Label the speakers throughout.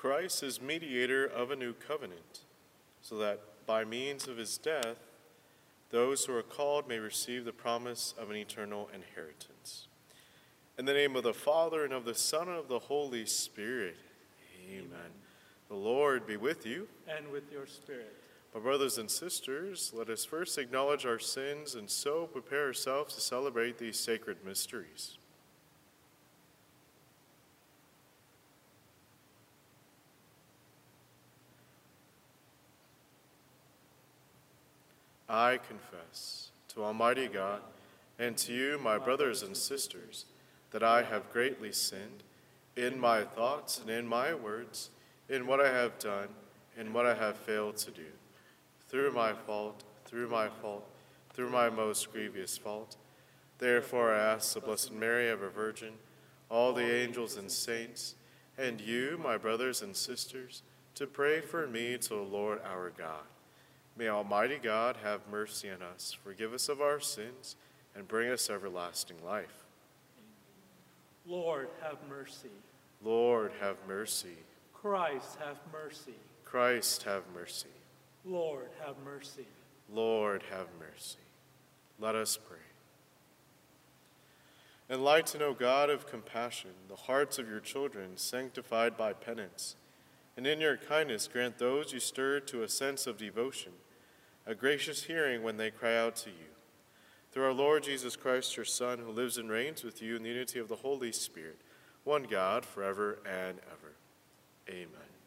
Speaker 1: Christ is mediator of a new covenant, so that by means of his death, those who are called may receive the promise of an eternal inheritance. In the name of the Father, and of the Son, and of the Holy Spirit, amen. The Lord be with you.
Speaker 2: And with your spirit.
Speaker 1: My brothers and sisters, let us first acknowledge our sins and so prepare ourselves to celebrate these sacred mysteries. I confess to Almighty God and to you, my brothers and sisters, that I have greatly sinned in my thoughts and in my words, in what I have done and what I have failed to do. Through my most grievous fault. Therefore I ask the Blessed Mary, ever Virgin, all the angels and saints, and you, my brothers and sisters, to pray for me to the Lord our God. May Almighty God have mercy on us, forgive us of our sins, and bring us everlasting life.
Speaker 2: Lord, have mercy.
Speaker 1: Lord, have mercy.
Speaker 2: Christ, have mercy.
Speaker 1: Christ, have mercy.
Speaker 2: Lord, have mercy.
Speaker 1: Lord, have mercy. Let us pray. Enlighten, O God of compassion, the hearts of your children sanctified by penance, and in your kindness grant those you stir to a sense of devotion, a gracious hearing when they cry out to you. Through our Lord Jesus Christ, your Son, who lives and reigns with you in the unity of the Holy Spirit, one God, forever and ever. Amen.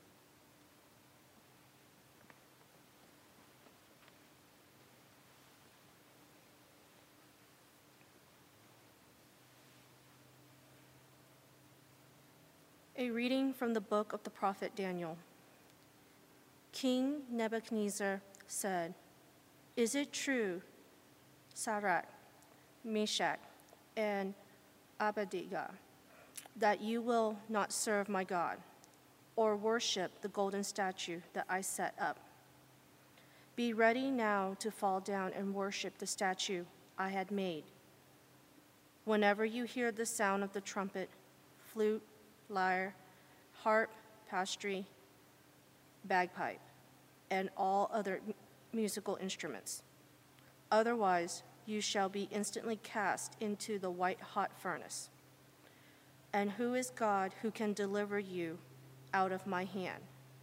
Speaker 3: A reading from the book of the prophet Daniel. King Nebuchadnezzar said, "Is it true, Shadrach, Meshach, and Abednego, that you will not serve my God, or worship the golden statue that I set up? Be ready now to fall down and worship the statue I had made. Whenever you hear the sound of the trumpet, flute, lyre, harp, pastry, bagpipe, and all other musical instruments. Otherwise, you shall be instantly cast into the white-hot furnace. And who is God who can deliver you out of my hand?"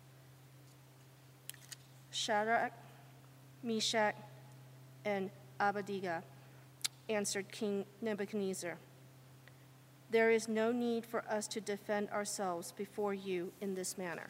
Speaker 3: Shadrach, Meshach, and Abednego answered King Nebuchadnezzar, "There is no need for us to defend ourselves before you in this manner.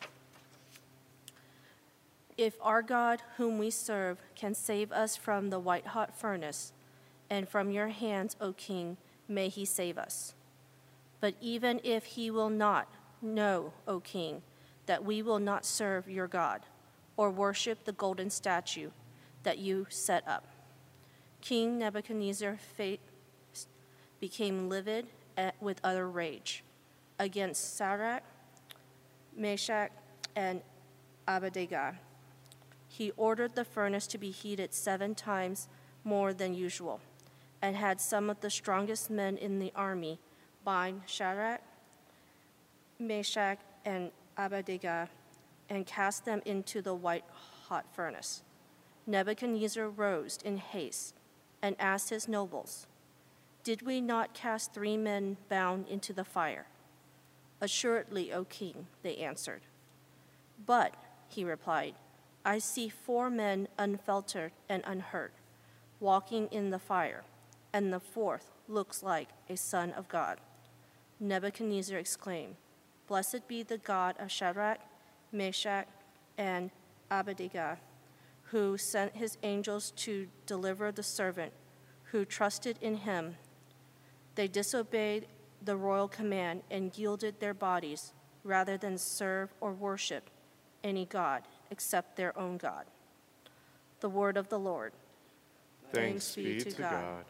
Speaker 3: If our God, whom we serve, can save us from the white-hot furnace, and from your hands, O king, may he save us. But even if he will not, know, O king, that we will not serve your God, or worship the golden statue that you set up." King Nebuchadnezzar's face became livid with utter rage against Shadrach, Meshach, and Abednego. He ordered the furnace to be heated 7 times more than usual, and had some of the strongest men in the army bind Shadrach, Meshach, and Abednego, and cast them into the white-hot furnace. Nebuchadnezzar rose in haste and asked his nobles, "Did we not cast 3 men bound into the fire?" "Assuredly, O king," they answered. "But," he replied, "I see 4 men unfettered and unhurt, walking in the fire, and the 4th looks like a son of God." Nebuchadnezzar exclaimed, "Blessed be the God of Shadrach, Meshach, and Abednego, who sent his angels to deliver the servant who trusted in him." They disobeyed the royal command and yielded their bodies rather than serve or worship any god except their own God. The word of the Lord.
Speaker 1: Thanks be to God.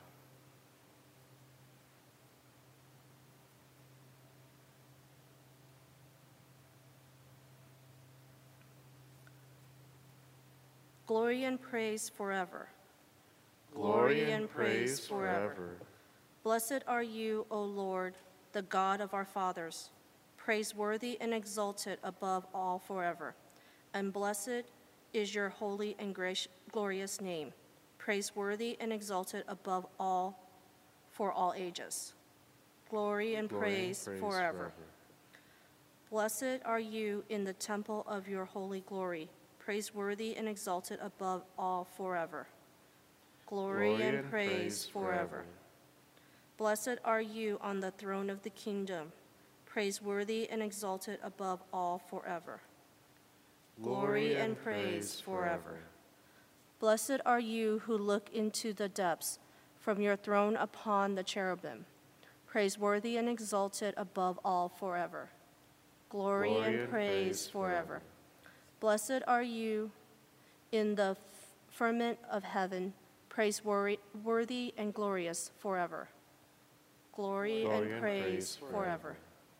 Speaker 3: Glory and praise forever.
Speaker 1: Glory and praise forever.
Speaker 3: Blessed are you, O Lord, the God of our fathers. praiseworthy and exalted above all forever. And blessed is your holy and glorious name, praiseworthy and exalted above all for all ages. Glory and praise forever. Blessed are you in the temple of your holy glory, praiseworthy and exalted above all forever. Glory and praise forever. Blessed are you on the throne of the kingdom, praiseworthy and exalted above all forever. Glory and praise forever. Blessed are you who look into the depths from your throne upon the cherubim, praiseworthy and exalted above all forever. Glory and praise forever. Blessed are you in the firmament of heaven, praiseworthy and glorious forever. Glory and praise forever.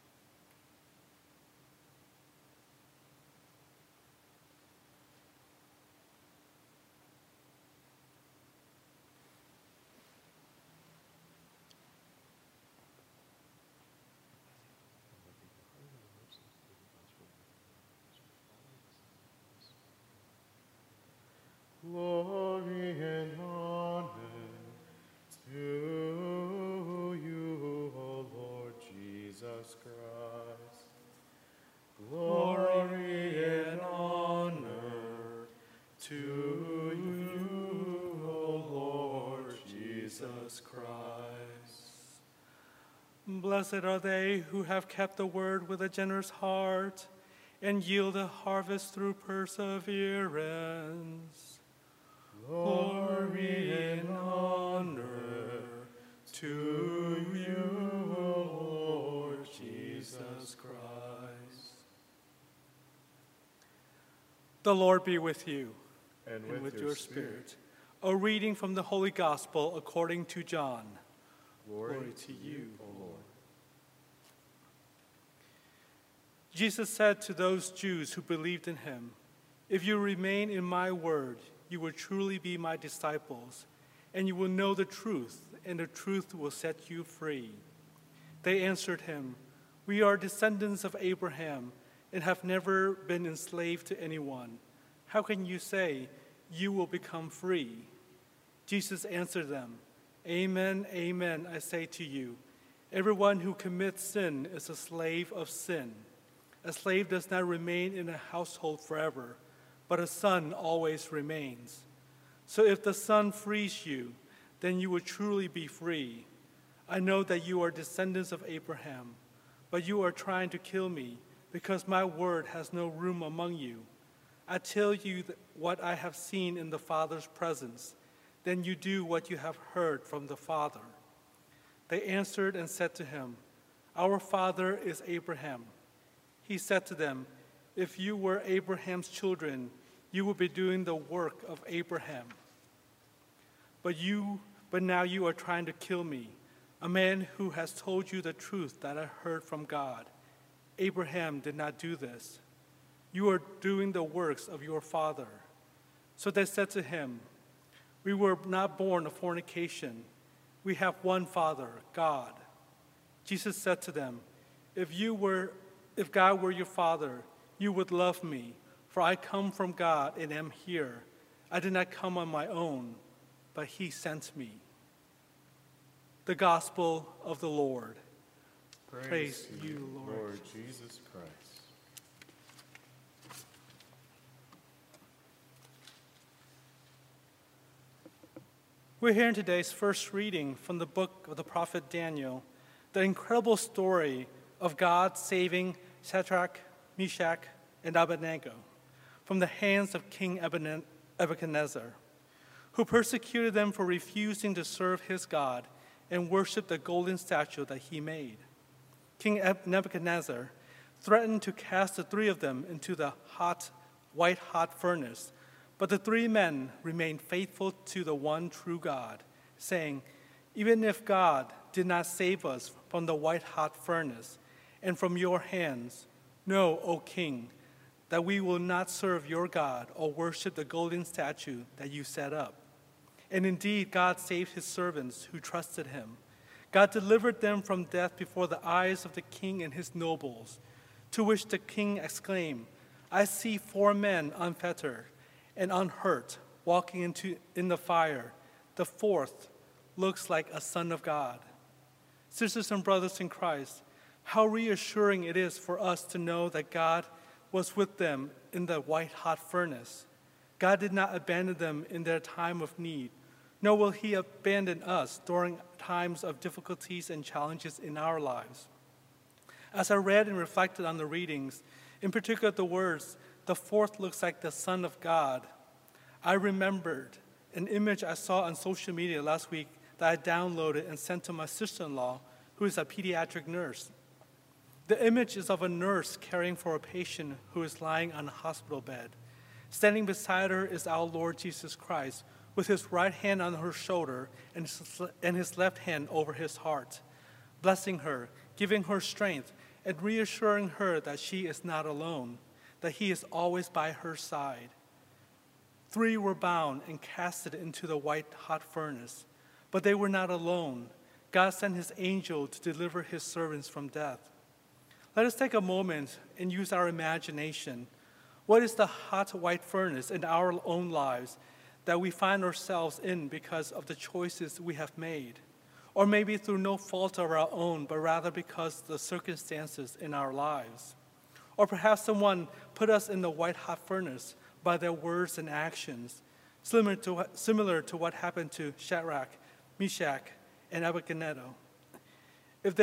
Speaker 1: Glory and honor to you, O Lord Jesus Christ. Glory and honor to you, O Lord Jesus Christ.
Speaker 2: Blessed are they who have kept the word with a generous heart and yield a harvest through perseverance.
Speaker 1: Glory and honor to you, O Lord Jesus Christ.
Speaker 2: The Lord be with you
Speaker 1: And
Speaker 2: with your spirit. A reading from the Holy Gospel according to John.
Speaker 1: Glory
Speaker 2: to you,
Speaker 1: O Lord.
Speaker 2: Jesus said to those Jews who believed in him, "If you remain in my word, you will truly be my disciples, and you will know the truth, and the truth will set you free." They answered him, "We are descendants of Abraham and have never been enslaved to anyone. How can you say you will become free?" Jesus answered them, "Amen, amen, I say to you, everyone who commits sin is a slave of sin. A slave does not remain in a household forever, but a son always remains. So if the Son frees you, then you will truly be free. I know that you are descendants of Abraham, but you are trying to kill me because my word has no room among you. I tell you what I have seen in the Father's presence, then you do what you have heard from the Father." They answered and said to him, "Our father is Abraham." He said to them, "If you were Abraham's children, you would be doing the work of Abraham. But now you are trying to kill me, a man who has told you the truth that I heard from God. Abraham did not do this. You are doing the works of your father." So they said to him, "We were not born of fornication. We have one Father, God." Jesus said to them, If God were your Father, you would love me, for I come from God and am here. I did not come on my own, but he sent me." The Gospel of the Lord. Praise you, Lord
Speaker 1: Jesus Christ.
Speaker 2: We're hearing today's first reading from the book of the prophet Daniel, the incredible story of God saving Shadrach, Meshach, and Abednego from the hands of King Nebuchadnezzar, who persecuted them for refusing to serve his God and worship the golden statue that he made. King Nebuchadnezzar threatened to cast the three of them into the white-hot furnace, but the three men remained faithful to the one true God, saying, "Even if God did not save us from the white-hot furnace and from your hands, know, O king, that we will not serve your God or worship the golden statue that you set up." And indeed, God saved his servants who trusted him. God delivered them from death before the eyes of the king and his nobles, To which the king exclaimed, I see 4 men unfettered and unhurt walking in the fire. The 4th looks like a son of God. Sisters and brothers in Christ, how reassuring it is for us to know that God was with them in the white-hot furnace. God did not abandon them in their time of need, nor will he abandon us during times of difficulties and challenges in our lives. As I read and reflected on the readings, in particular the words, the 4th looks like the Son of God, I remembered an image I saw on social media last week that I downloaded and sent to my sister-in-law, who is a pediatric nurse. The image is of a nurse caring for a patient who is lying on a hospital bed. Standing beside her is our Lord Jesus Christ, with his right hand on her shoulder and his left hand over his heart, blessing her, giving her strength, and reassuring her that she is not alone, that he is always by her side. 3 were bound and casted into the white-hot furnace, but they were not alone. God sent his angel to deliver his servants from death. Let us take a moment and use our imagination. What is the hot white furnace in our own lives that we find ourselves in because of the choices we have made? Or maybe through no fault of our own, but rather because of the circumstances in our lives. Or perhaps someone put us in the white-hot furnace by their words and actions, similar to what happened to Shadrach, Meshach, and Abednego. If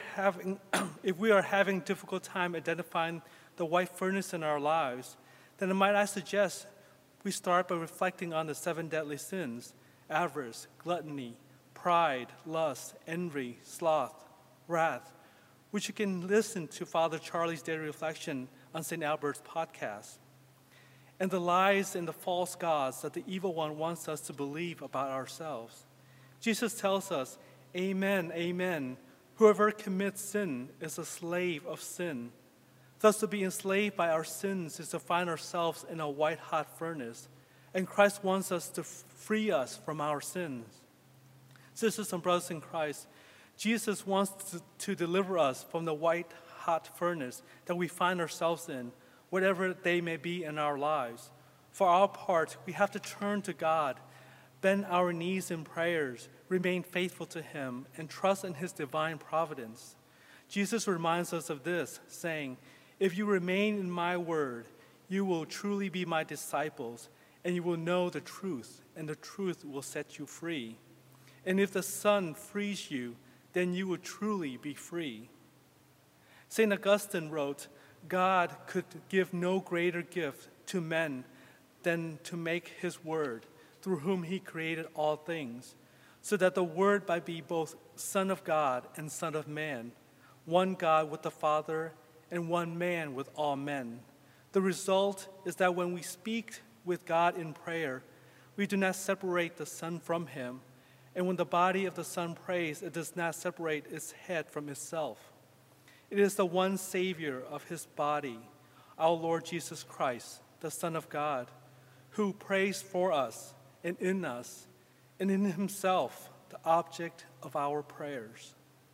Speaker 2: we are having difficult time identifying the white furnace in our lives, then might I suggest we start by reflecting on the 7 deadly sins: avarice, gluttony, pride, lust, envy, sloth, wrath, which you can listen to Father Charlie's daily reflection on St. Albert's podcast, and the lies and the false gods that the evil one wants us to believe about ourselves. Jesus tells us, Amen, amen, whoever commits sin is a slave of sin. Thus, to be enslaved by our sins is to find ourselves in a white-hot furnace, and Christ wants us to free us from our sins. Sisters and brothers in Christ, Jesus wants to deliver us from the white-hot furnace that we find ourselves in, whatever they may be in our lives. For our part, we have to turn to God, bend our knees in prayers, remain faithful to him, and trust in his divine providence. Jesus reminds us of this, saying, If you remain in my word, you will truly be my disciples, and you will know the truth, and the truth will set you free. And if the Son frees you, then you will truly be free. St. Augustine wrote, God could give no greater gift to men than to make his word, through whom he created all things, so that the word might be both Son of God and Son of man, one God with the Father and one man with all men. The result is that when we speak with God in prayer, we do not separate the Son from him, and when the body of the Son prays, it does not separate its head from itself. It is the one Savior of his body, our Lord Jesus Christ, the Son of God, who prays for us and in us, and in himself, the object of our prayers.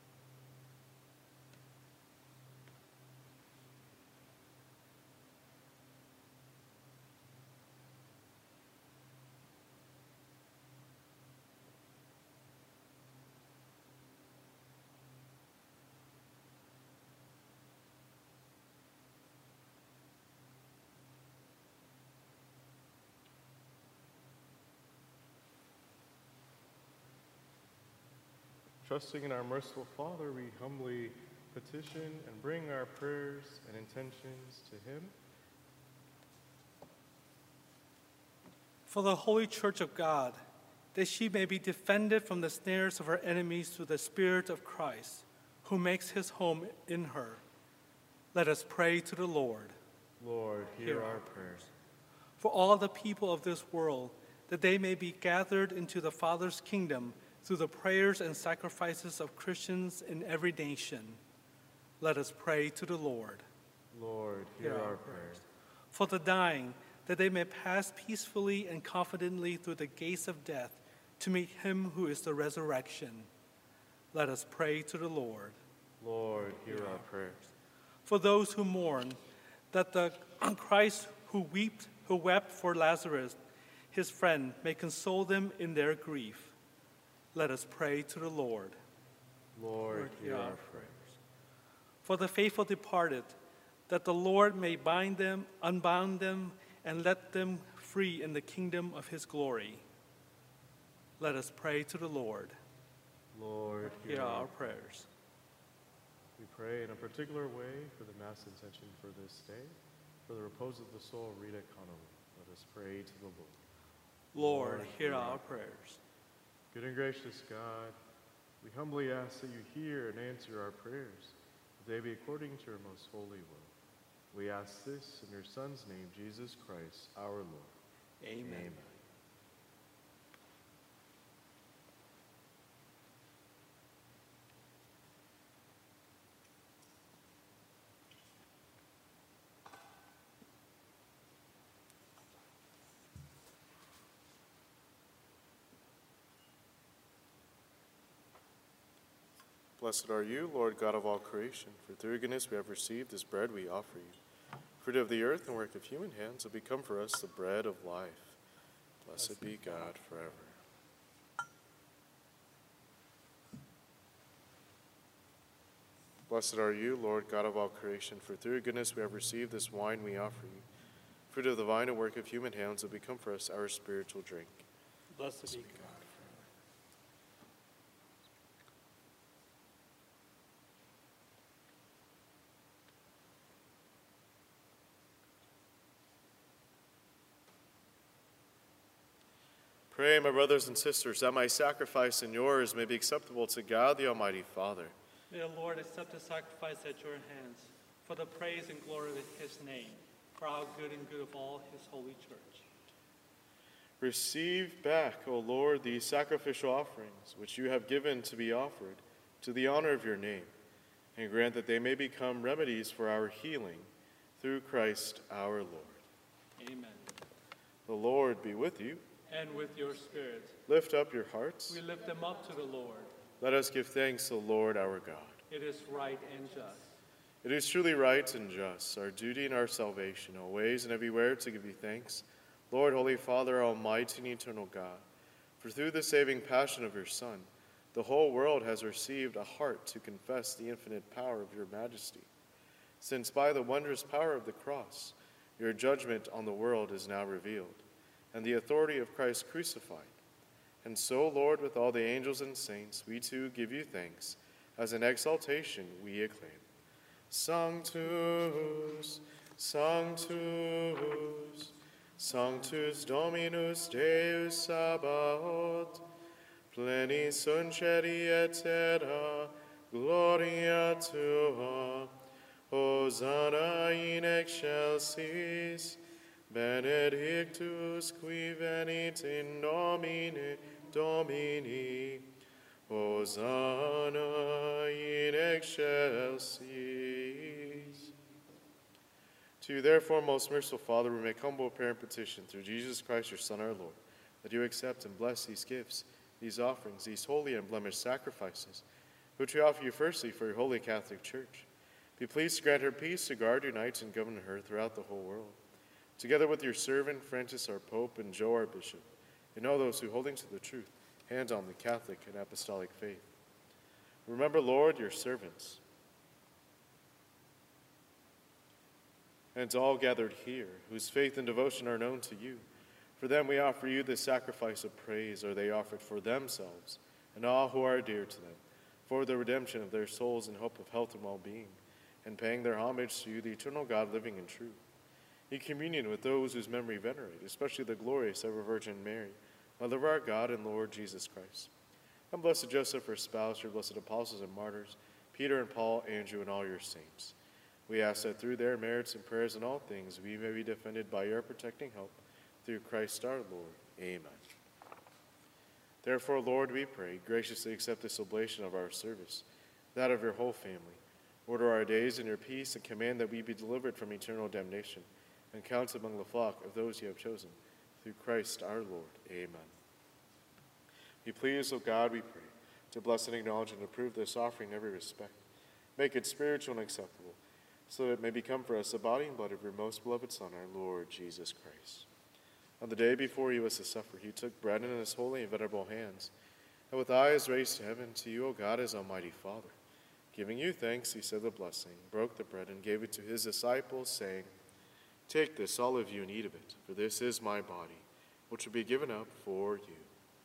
Speaker 1: Trusting in our merciful Father, we humbly petition and bring our prayers and intentions to him.
Speaker 2: For the Holy Church of God, that she may be defended from the snares of her enemies through the Spirit of Christ, who makes his home in her. Let us pray to the Lord.
Speaker 1: Lord, hear our prayers.
Speaker 2: For all the people of this world, that they may be gathered into the Father's kingdom through the prayers and sacrifices of Christians in every nation. Let us pray to the Lord.
Speaker 1: Lord, hear our prayers.
Speaker 2: For the dying, that they may pass peacefully and confidently through the gates of death to meet him who is the resurrection. Let us pray to the Lord.
Speaker 1: Lord, hear our prayers.
Speaker 2: for those who mourn, that the Christ who wept for Lazarus, his friend, may console them in their grief. Let us pray to the Lord.
Speaker 1: Lord, hear our prayer.
Speaker 2: For the faithful departed, that the Lord may bind them, unbound them, and let them free in the kingdom of his glory. Let us pray to the Lord.
Speaker 1: Lord,
Speaker 2: Hear our prayers.
Speaker 1: We pray in a particular way for the Mass intention for this day, for the repose of the soul of Rita Connolly. Let us pray to the Lord.
Speaker 2: Lord, hear our prayers.
Speaker 1: Good and gracious God, we humbly ask that you hear and answer our prayers, that they be according to your most holy will. We ask this in your Son's name, Jesus Christ, our Lord.
Speaker 2: Amen.
Speaker 1: Amen. Blessed are you, Lord God of all creation, for through your goodness we have received this bread we offer you. Fruit of the earth and work of human hands will become for us the bread of life. Blessed be God forever. Blessed are you, Lord God of all creation, for through your goodness we have received this wine we offer you. Fruit of the vine and work of human hands will become for us our spiritual drink.
Speaker 2: Blessed be God.
Speaker 1: Pray, my brothers and sisters, that my sacrifice and yours may be acceptable to God the Almighty Father.
Speaker 2: May the Lord accept the sacrifice at your hands for the praise and glory of his name, for our good and good of all his holy church.
Speaker 1: Receive back, O Lord, these sacrificial offerings which you have given to be offered to the honor of your name, and grant that they may become remedies for our healing through Christ our Lord.
Speaker 2: Amen.
Speaker 1: The Lord be with you.
Speaker 2: And with your spirit.
Speaker 1: Lift up your hearts.
Speaker 2: We lift them up to the Lord.
Speaker 1: Let us give thanks to the Lord our God.
Speaker 2: It is right and just.
Speaker 1: It is truly right and just, our duty and our salvation, always and everywhere to give you thanks, Lord, Holy Father, Almighty and eternal God. For through the saving passion of your Son, the whole world has received a heart to confess the infinite power of your majesty. Since by the wondrous power of the cross, your judgment on the world is now revealed, and the authority of Christ crucified. And so, Lord, with all the angels and saints, we too give you thanks. As an exaltation we acclaim. Sanctus, Sanctus, Sanctus Dominus Deus Sabaoth, plenis sunt celi et terra, gloria tua, Hosanna in excelsis, benedictus qui venit in nomine Domini, Hosanna in excelsis. To you, therefore, most merciful Father, we make humble prayer and petition through Jesus Christ, your Son, our Lord, that you accept and bless these gifts, these offerings, these holy and blemished sacrifices, which we offer you firstly for your holy Catholic Church. Be pleased to grant her peace, to guard, unite, and govern her throughout the whole world, together with your servant Francis, our Pope, and Joe, our Bishop, and all those who, holding to the truth, hand on the Catholic and Apostolic faith. Remember, Lord, your servants, and all gathered here, whose faith and devotion are known to you. For them we offer you this sacrifice of praise, or they offered for themselves, and all who are dear to them, for the redemption of their souls in hope of health and well-being, and paying their homage to you, the eternal God, living and true. In communion with those whose memory venerate, especially the glorious ever Virgin Mary, Mother of our God and Lord Jesus Christ. And blessed Joseph, her spouse, your blessed apostles and martyrs, Peter and Paul, Andrew, and all your saints. We ask that through their merits and prayers in all things, we may be defended by your protecting help, through Christ our Lord. Amen. Therefore, Lord, we pray, graciously accept this oblation of our service, that of your whole family. Order our days in your peace, and command that we be delivered from eternal damnation, and count among the flock of those you have chosen, through Christ our Lord. Amen. Be pleased, O God, we pray, to bless and acknowledge and approve this offering in every respect. Make it spiritual and acceptable, so that it may become for us the body and blood of your most beloved Son, our Lord Jesus Christ. On the day before he was to suffer, he took bread in his holy and venerable hands, and with eyes raised to heaven, to you, O God, his almighty Father, giving you thanks, he said the blessing, broke the bread, and gave it to his disciples, saying, "Take this, all of you, and eat of it, for this is my body, which will be given up for you."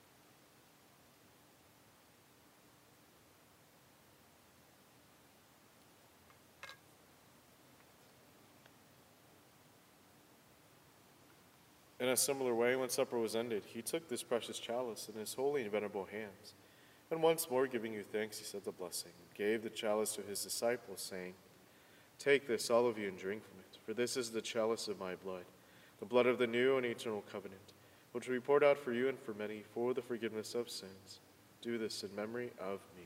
Speaker 1: In a similar way, when supper was ended, he took this precious chalice in his holy and venerable hands, and once more giving you thanks, he said the blessing, and gave the chalice to his disciples, saying, "Take this, all of you, and drink from it, for this is the chalice of my blood, the blood of the new and eternal covenant, which will be poured out for you and for many for the forgiveness of sins. Do this in memory of me."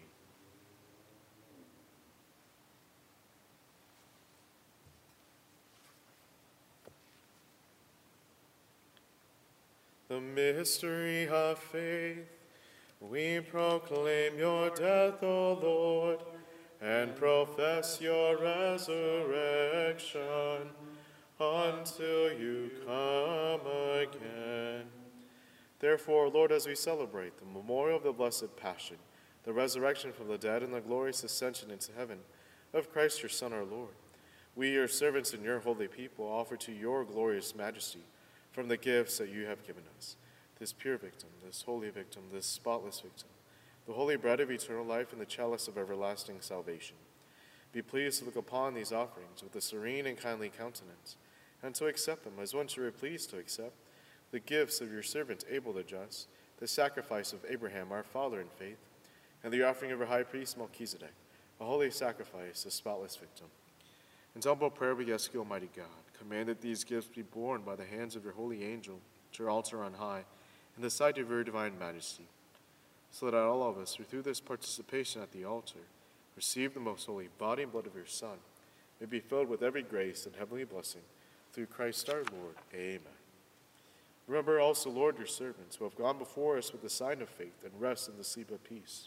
Speaker 1: The mystery of faith, we proclaim your death, O Lord, and profess your resurrection until you come again. Therefore, Lord, as we celebrate the memorial of the blessed Passion, the resurrection from the dead, and the glorious ascension into heaven of Christ your Son, our Lord, we, your servants and your holy people, offer to your glorious majesty from the gifts that you have given us, this pure victim, this holy victim, this spotless victim, the holy bread of eternal life and the chalice of everlasting salvation. Be pleased to look upon these offerings with a serene and kindly countenance, and to accept them as once you were pleased to accept the gifts of your servant Abel the just, the sacrifice of Abraham our father in faith, and the offering of our high priest Melchizedek, a holy sacrifice, a spotless victim. In humble prayer we ask you, Almighty God, command that these gifts be borne by the hands of your holy angel to your altar on high, in the sight of your divine majesty, so that all of us, who through this participation at the altar receive the most holy body and blood of your Son, may be filled with every grace and heavenly blessing, through Christ our Lord. Amen. Remember also, Lord, your servants, who have gone before us with the sign of faith, and rest in the sleep of peace.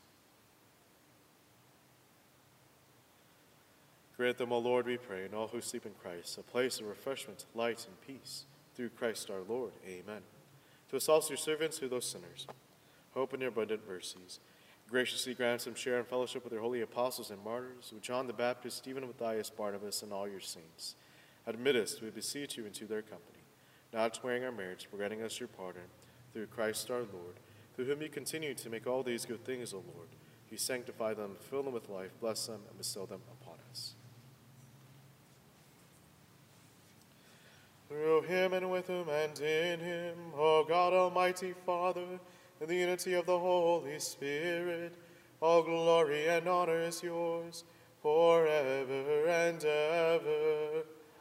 Speaker 1: Grant them, O Lord, we pray, and all who sleep in Christ, a place of refreshment, light, and peace, through Christ our Lord. Amen. To us also, your servants, who those sinners, hope in your abundant mercies, graciously grant them share in fellowship with your holy apostles and martyrs, with John the Baptist, Stephen, Matthias, Barnabas, and all your saints. Admit us, we beseech you, into their company, not swearing our marriage, but granting us your pardon, through Christ our Lord, through whom you continue to make all these good things, O Lord. You sanctify them, fill them with life, bless them, and bestow them upon us. Through him, and with him, and in him, O God, Almighty Father, in the unity of the Holy Spirit, all glory and honor is yours, forever and ever.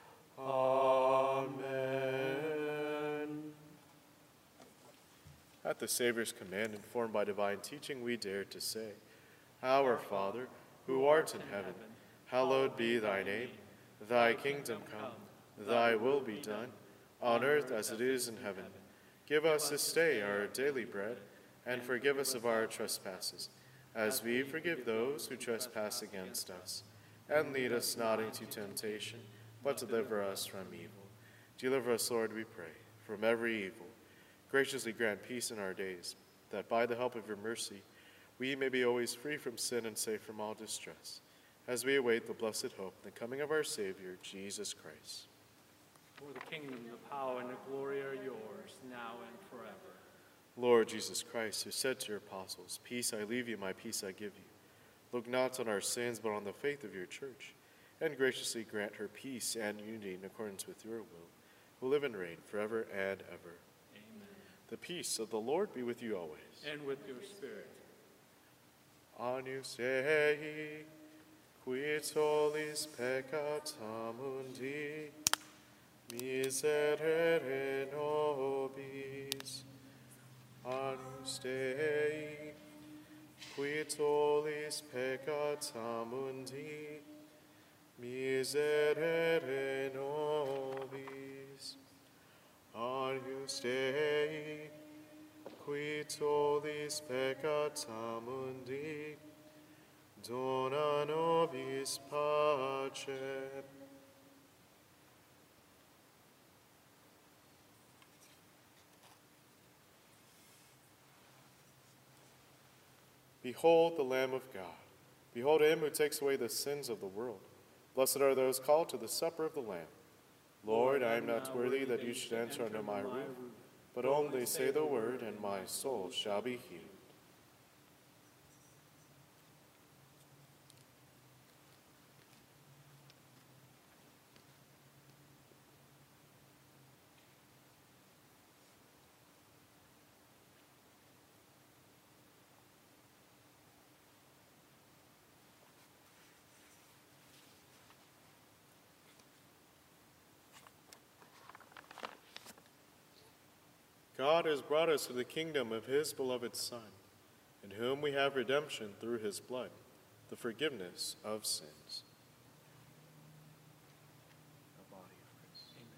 Speaker 1: Amen. At the Savior's command, informed by divine teaching, we dare to say, Our Father, who art in heaven, hallowed be thy name. Thy kingdom come. Thy will be done, on earth as it is in heaven. Give us this day our daily bread, and forgive us of our trespasses, as we forgive those who trespass against us. And lead us not into temptation, but deliver us from evil. Deliver us, Lord, we pray, from every evil. Graciously grant peace in our days, that by the help of your mercy we may be always free from sin and safe from all distress, as we await the blessed hope and the coming of our Savior, Jesus Christ.
Speaker 2: For the kingdom, the power, and the glory are yours, now and forever.
Speaker 1: Lord Jesus Christ, who said to your apostles, Peace I leave you, my peace I give you, look not on our sins, but on the faith of your church, and graciously grant her peace and unity in accordance with your will, who live and reign forever and ever.
Speaker 2: Amen.
Speaker 1: The peace of the Lord be with you always.
Speaker 2: And with your spirit.
Speaker 1: Agnus Dei, qui tollis peccata mundi, miserere nobis. Agnus Dei, qui tollis peccata mundi, miserere nobis. Agnus Dei, qui tollis peccata mundi, dona nobis pacem. Behold the Lamb of God. Behold him who takes away the sins of the world. Blessed are those called to the supper of the Lamb. Lord, I am not worthy that you should enter under my roof, but only say the word, and my soul shall be healed. God has brought us to the kingdom of his beloved Son, in whom we have redemption through his blood, the forgiveness of sins. The body of Christ. Amen.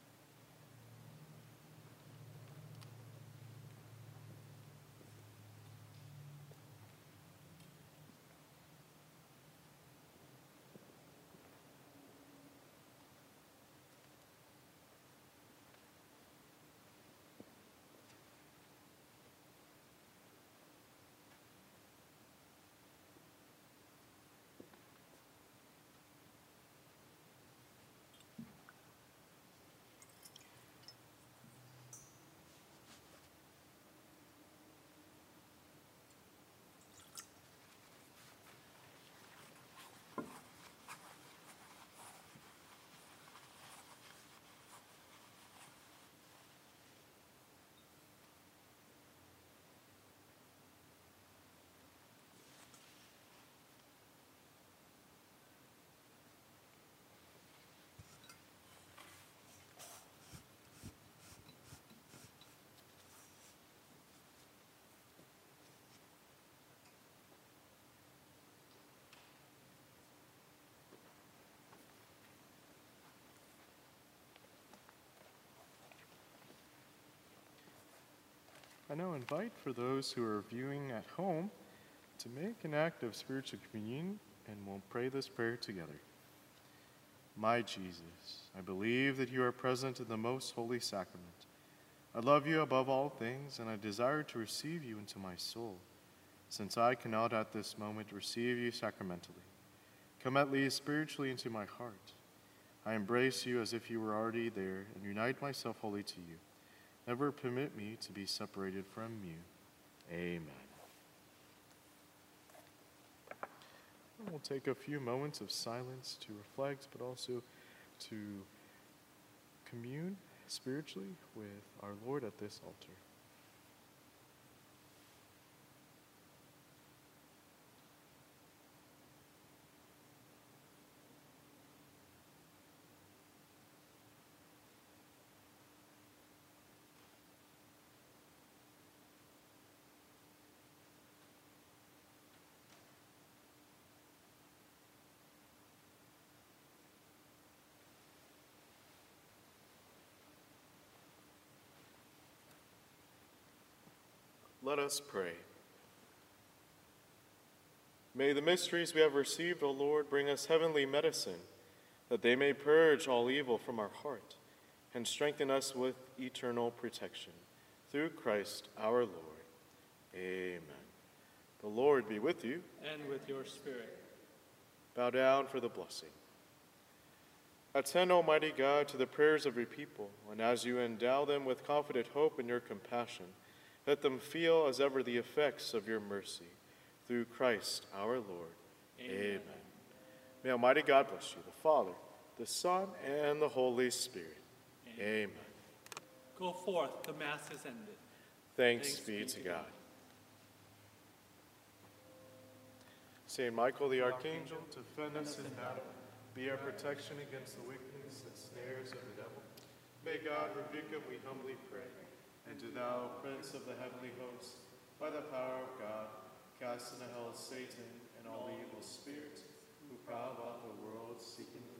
Speaker 1: I now invite for those who are viewing at home to make an act of spiritual communion, and we'll pray this prayer together. My Jesus, I believe that you are present in the most holy sacrament. I love you above all things, and I desire to receive you into my soul, since I cannot at this moment receive you sacramentally. Come at least spiritually into my heart. I embrace you as if you were already there, and unite myself wholly to you. Never permit me to be separated from you. Amen. And we'll take a few moments of silence to reflect, but also to commune spiritually with our Lord at this altar. Let us pray. May the mysteries we have received, O Lord, bring us heavenly medicine, that they may purge all evil from our heart and strengthen us with eternal protection. Through Christ our Lord. Amen. The Lord be with you.
Speaker 2: And with your spirit.
Speaker 1: Bow down for the blessing. Attend, Almighty God, to the prayers of your people, and as you endow them with confident hope in your compassion, let them feel as ever the effects of your mercy. Through Christ our Lord. Amen. May Almighty God bless you, the Father, the Son, and the Holy Spirit. Amen.
Speaker 2: Go forth, the Mass is ended.
Speaker 1: Thanks be to God. Saint Michael the Archangel, defend us in battle. Be our protection against the wickedness and snares of the devil. May God rebuke him, we humbly pray. And do thou, Prince of the heavenly hosts, by the power of God, cast into hell Satan and all evil spirits who prowl about the world seeking